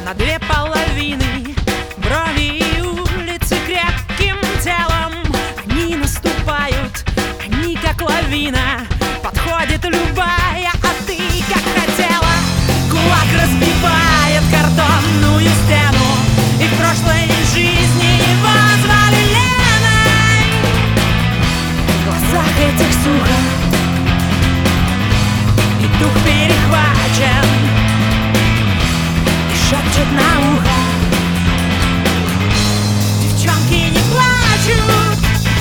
на две половины. Брови и улицы крепким телом, они наступают, они как лавина. Подходит любая, а ты как хотела. Кулак разбивает картонную стену, и в прошлой жизни его звали Леной. В глазах этих сухо, и дух перехвачен, и шепчет на ухо: девчонки не плачут.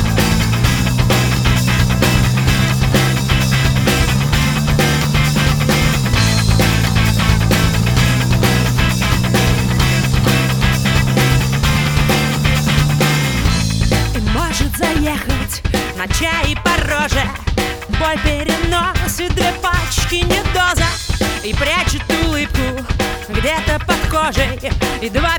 Заехать на чай по роже, боль переносит две пачки недоза и прячет улыбку где-то под кожей, и два